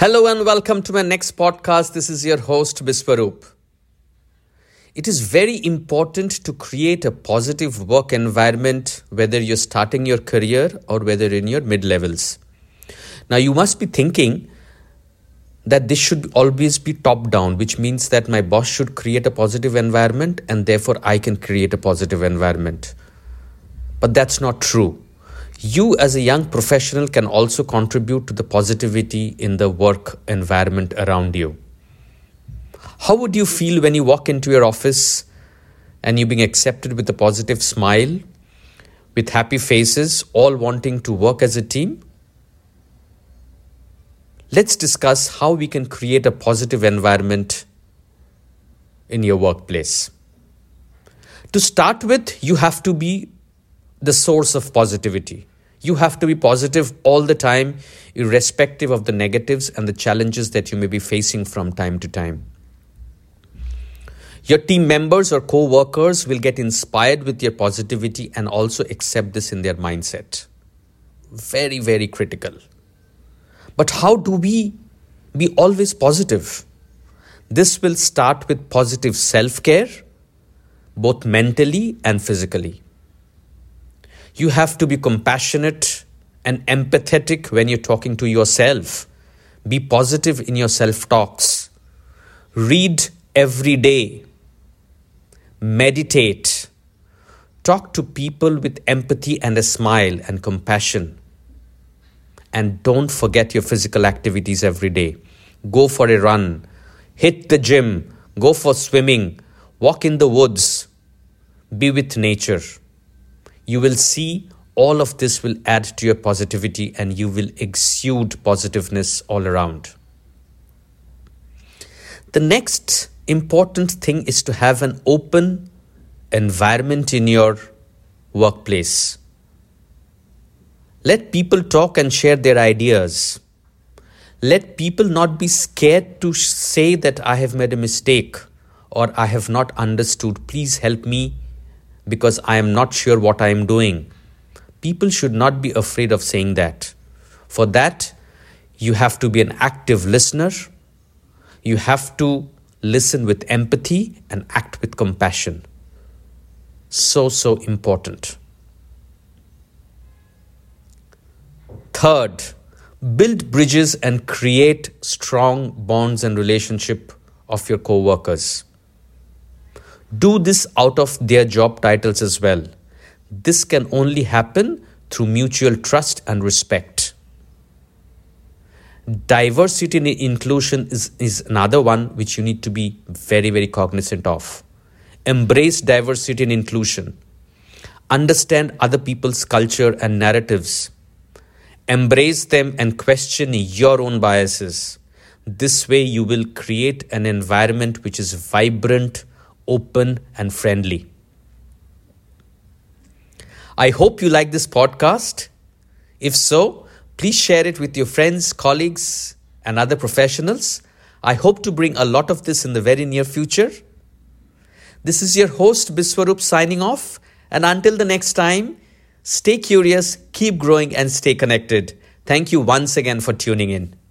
Hello and welcome to my next podcast. This is your host, Biswaroop. It is very important to create a positive work environment, whether you're starting your career or whether in your mid-levels. Now, you must be thinking that this should always be top-down, which means that my boss should create a positive environment and therefore I can create a positive environment. But that's not true. You as a young professional can also contribute to the positivity in the work environment around you. How would you feel when you walk into your office and you're being accepted with a positive smile, with happy faces, all wanting to work as a team? Let's discuss how we can create a positive environment in your workplace. To start with, you have to be the source of positivity. You have to be positive all the time, irrespective of the negatives and the challenges that you may be facing from time to time. Your team members or co-workers will get inspired with your positivity and also accept this in their mindset. Very, very critical. But how do we be always positive? This will start with positive self-care, both mentally and physically. You have to be compassionate and empathetic when you're talking to yourself. Be positive in your self-talks. Read every day. Meditate. Talk to people with empathy and a smile and compassion. And don't forget your physical activities every day. Go for a run. Hit the gym. Go for swimming. Walk in the woods. Be with nature. You will see all of this will add to your positivity and you will exude positiveness all around. The next important thing is to have an open environment in your workplace. Let people talk and share their ideas. Let people not be scared to say that I have made a mistake or I have not understood. Please help me because I am not sure what I am doing. People should not be afraid of saying that. For that, you have to be an active listener. You have to listen with empathy and act with compassion. So important. Third, build bridges and create strong bonds and relationship of your co-workers. Do this out of their job titles as well. This can only happen through mutual trust and respect. Diversity and inclusion is another one which you need to be very, very cognizant of. Embrace diversity and inclusion. Understand other people's culture and narratives. Embrace them and question your own biases. This way you will create an environment which is vibrant, open and friendly. I hope you like this podcast. If so, please share it with your friends, colleagues and other professionals. I hope to bring a lot of this in the very near future. This is your host Biswaroop signing off, and until the next time, stay curious, keep growing and stay connected. Thank you once again for tuning in.